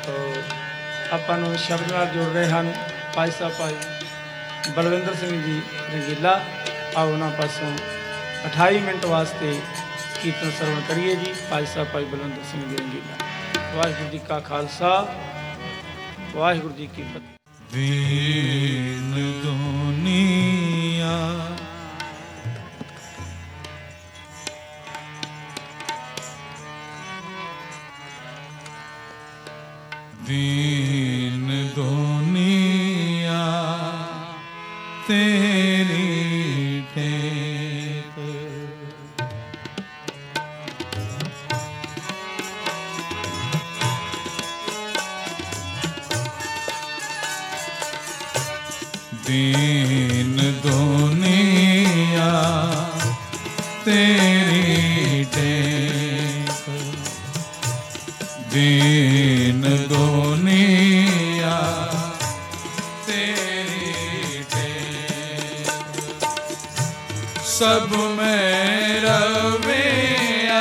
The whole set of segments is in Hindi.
तो ਆਪਾਂ ਨੂੰ ਸ਼ਬਦ ਨਾਲ ਜੁੜ ਰਹੇ ਹਨ ਭਾਈ ਸਾਹਿਬ ਭਾਈ ਬਲਵਿੰਦਰ ਸਿੰਘ ਜੀ ਰੰਗੀਲਾ। आओ उन्होंने पासों 28 मिनट वास्ते कीर्तन सरवण करिए जी। भाई साहब भाई बलविंदर सिंह जी रंगीला। वाहिगुरू जी का खालसा वाहिगुरू जी की फतेह। दीन दुनिया दीन दुनिया तेरी टेक दीन दुनिया तेरी टेक दीन दुनिया तेरी टेक सब में रविया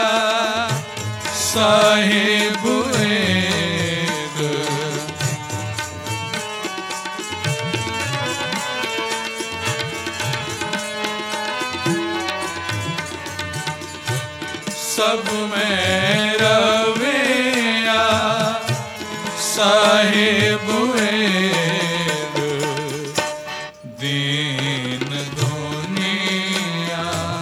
साहिब एक सब में रविया साहिब एक दीन दुनिया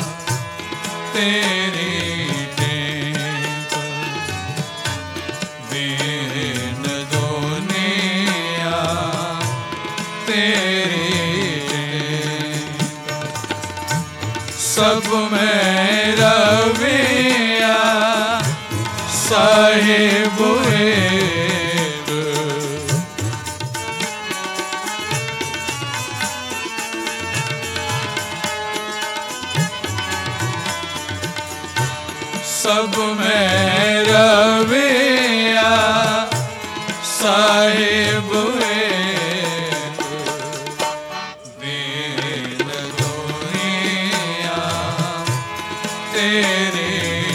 तेरी टेक दीन दुनिया तेरी टेक सब में रविया साहिब एक सब में रविया साहिब एक दीन दुनिया तेरी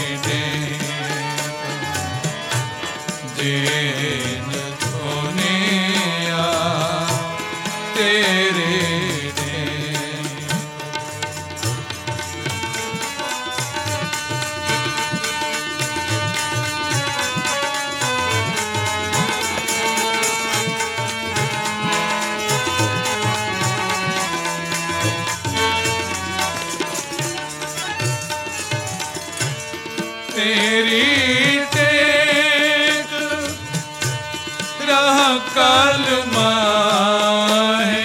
दीन दुनिया तेरे तेरी टेक रह कल माहे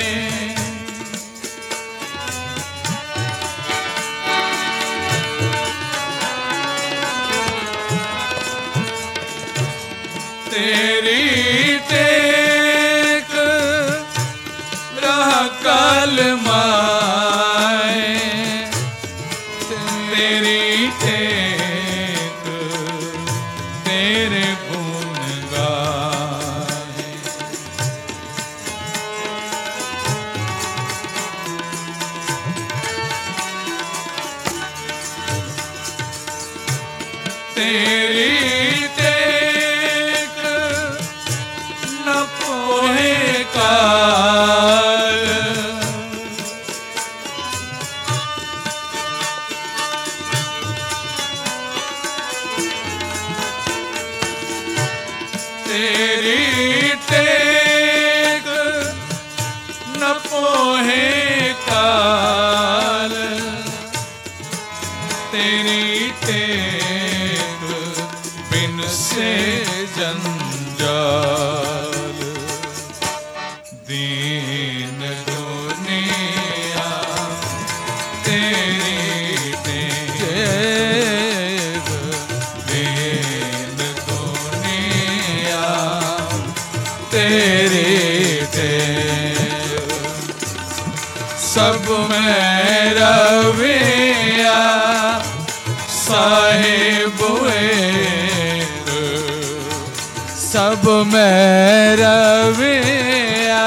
तेरी टेक रह कल माहे तेरी टेक तेरे गुण गाए तेरी टेक न पोहे काल तेरी टेक न पोहे काल तेरी टेक बिन से जंजाल दीन दुनिया तेरी टेक दीन दुनिया तेरी टेक सब में रविया साहिब एक सब में रविया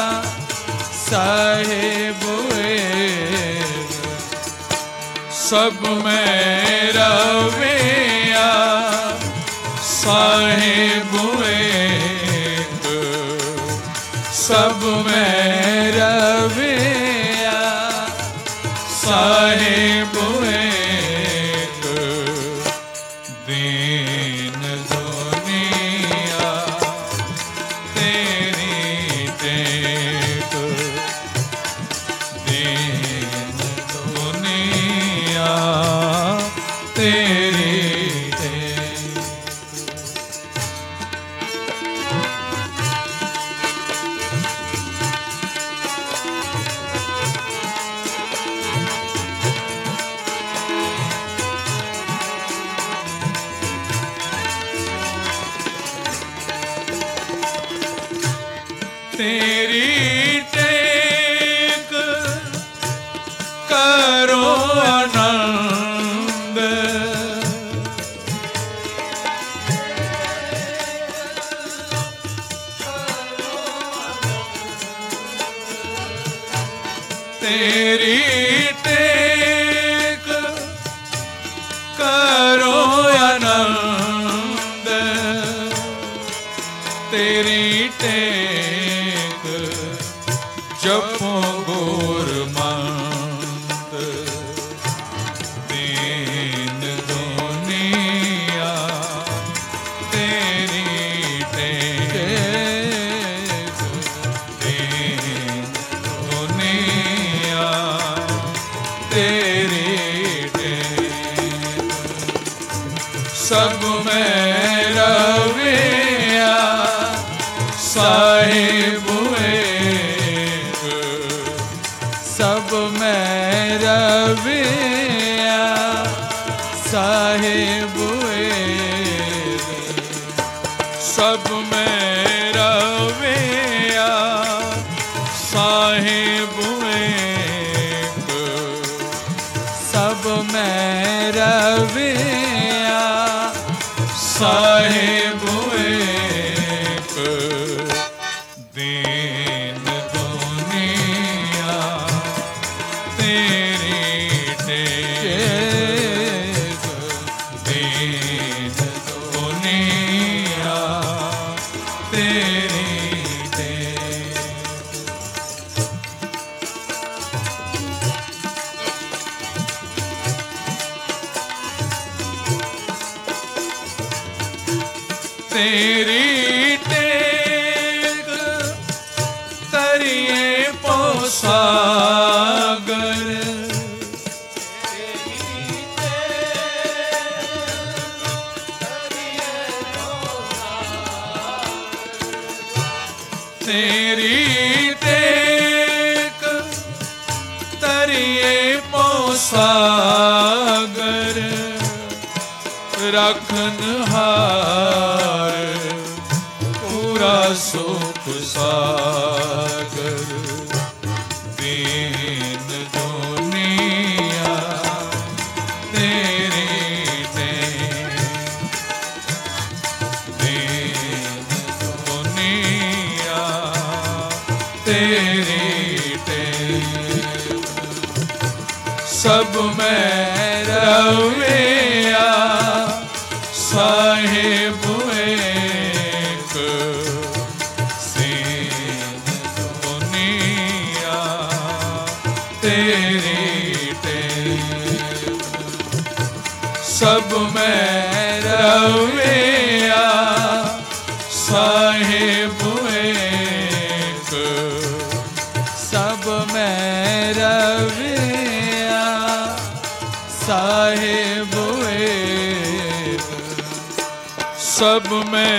साहिब एक सब में रविया साहिब एक सब में रविया साहिब एक दीन दुनिया तेरी टेक दीन दुनिया तेरी टेक। तेरी टेक करो आनंद तेरी टेक करो आनंद तेरी टेक जपो गुरमंत दीन दुनिया तेरी टेक दीन दुनिया तेरी टेक सब में रविया साहिब एक सब में रविया साहिब एक सब में रविया साहिब एक सब में रविया साहिब एक दीन दुनिया तेरी टेक दीन दुनिया तेरी टेक। तेरी टेक तरिए पोसागर तेरी टेक तरिए पोसागर रखन हार पूरा सुख सागर दीन दुनिया तेरी टेक दीन दुनिया तेरी टेक सब में रविया साहिब एक दीन दुनिया तेरी टेक सब में रविया साहिब एक सब में रविया साहिब एक सब में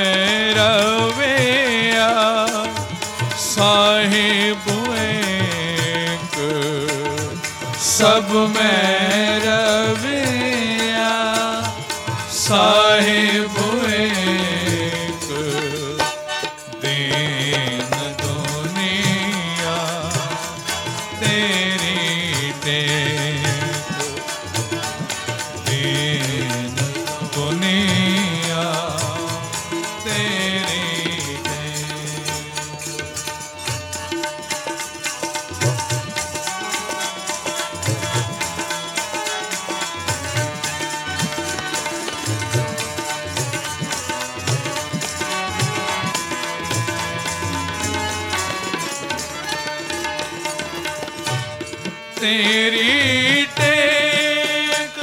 रविया साहिब एक सब में रविया साहिब एक दीन दुनिया तेरी टेक दीन दुनिया तेरी टेक। तेरी टेक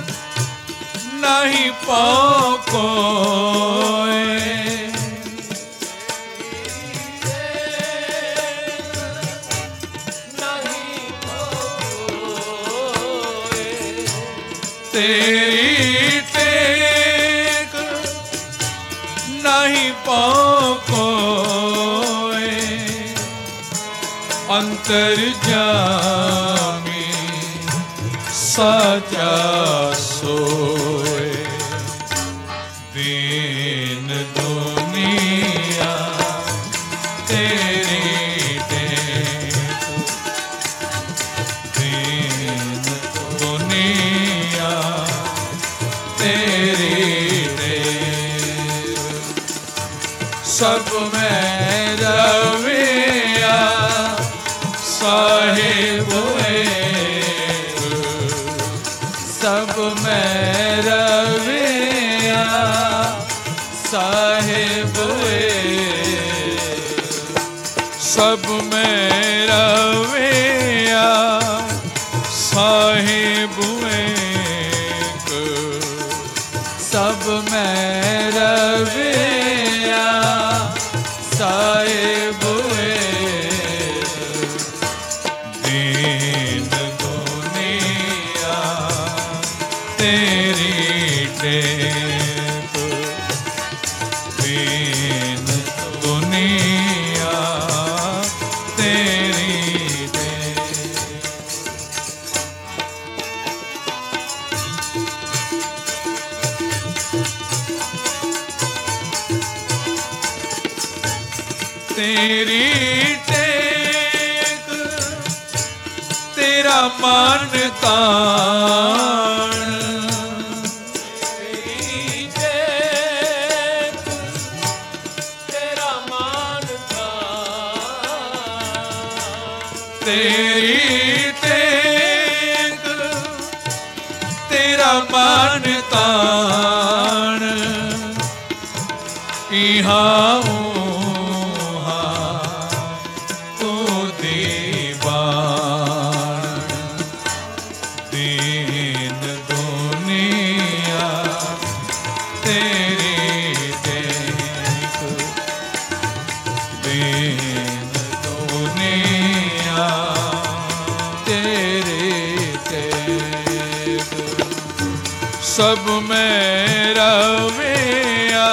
नहीं पाओ कोय, तेरी टेक नहीं पाओ कोय, अंतर्यामी साचा सोए, दीन दुनिया तेरी टेक, दीन दुनिया तेरी टेक, सब में रविया साहिब एक, सब में रविया साहिब एक, सब में रविया साहिब एक, सब में रविया साहिब एक, दीन दुनिया तेरी टेक, दीन दुनिया तेरी टेक। तेरी टेक तेरा मान तान, तेरी टेक तेरा मान तान, तेरी टेक तेरा मान तान, इहाँ तू दीवान, दीन दुनिया तेरी टेक, दीन दुनिया तेरी टेक, सब में रविया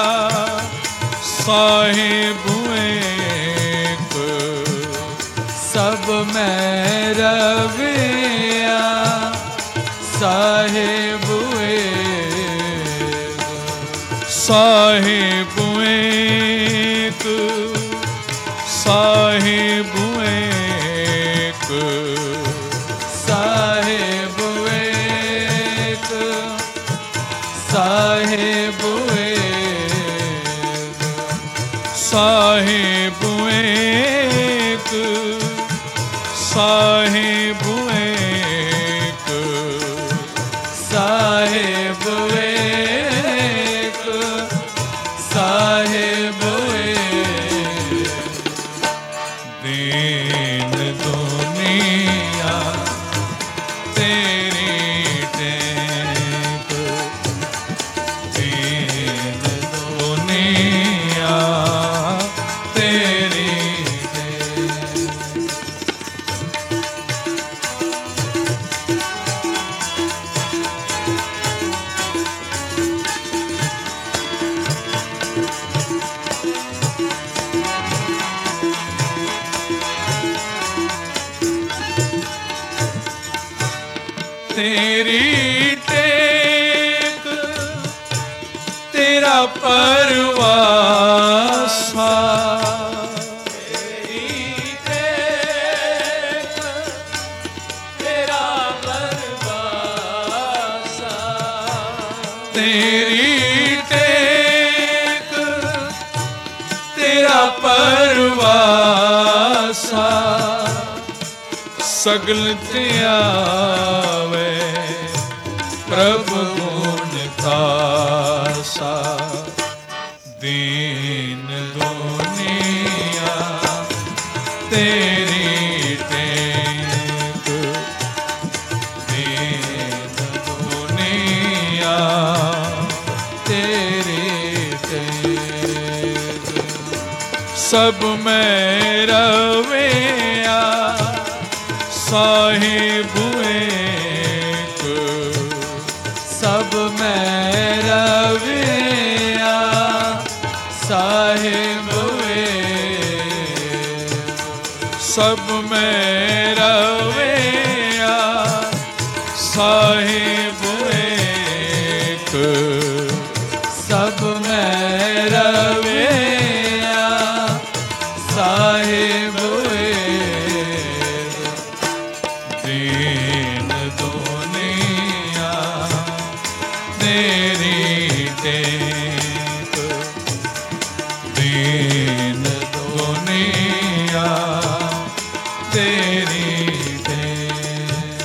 साहिब एक, सब में रविया साहिब एक, साहिब एक, साहिब एक, साहिब एक, साहिब एक, साहिब एक, साहिब एक, साहिब एक, साहिब एक, दीन दुनिया तेरी टेक, दीन दुनिया तेरी टेक। तेरी टेक तेरा परवासा, तेरी टेक तेरा परवासा, तेरी टेक तेरा परवासा, सगल त्यावे प्रभु गुण तासा, दीन दुनिया तेरी टेक, सब में रविया साहिब एक, सब में रविया साहिब एक, सब में रविया साहिब एक, सब में रविया साहिब एक, दीन दुनिया तेरी टेक, दीन दुनिया तेरी टेक।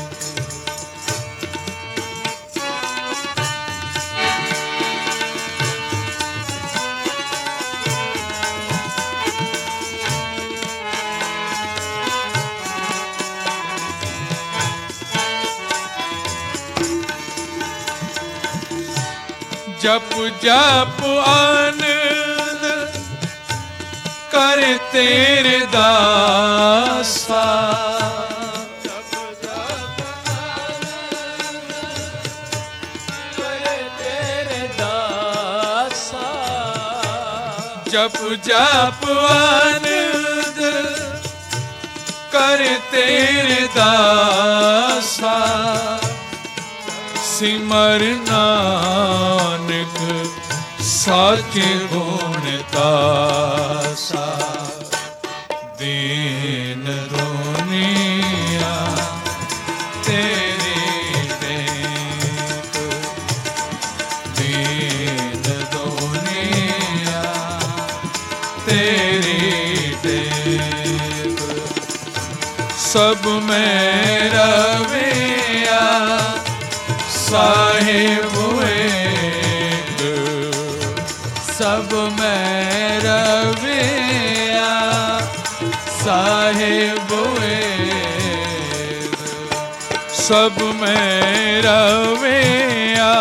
जप जप आनंद कर तेरे दासा, तेरे दासा, जप जप आनंद कर तेरे दासा, सिमर नानक साचे गुण तासा, दीन दुनिया तेरी टेक, दीन दुनिया तेरी टेक, सब में रविया साहिब एक, सब में रविया साहिब एक, सब में रविया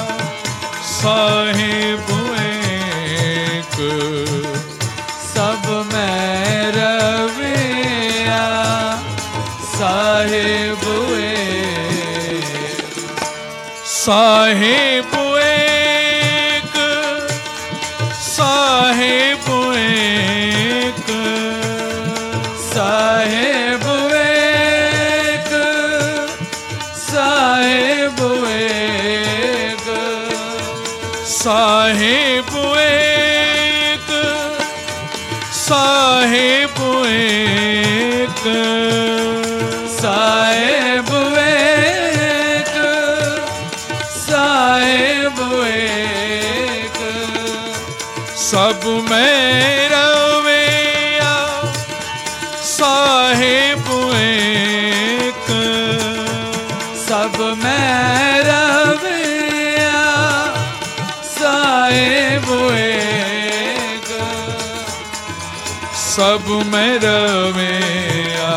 साहिब एक, सब में रविया साहिब एक, साहिब एक, साहिब एक, साहिब एक, साहिब एक, साहिब एक, साहिब एक, साहिब एक, साहिब एक, सब में रविया साहिब एक, सब में रविया साहिब एक, सब में रविया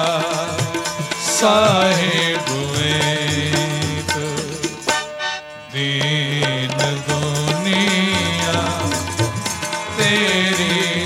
साहिब एक, दीन दुनिया तेरी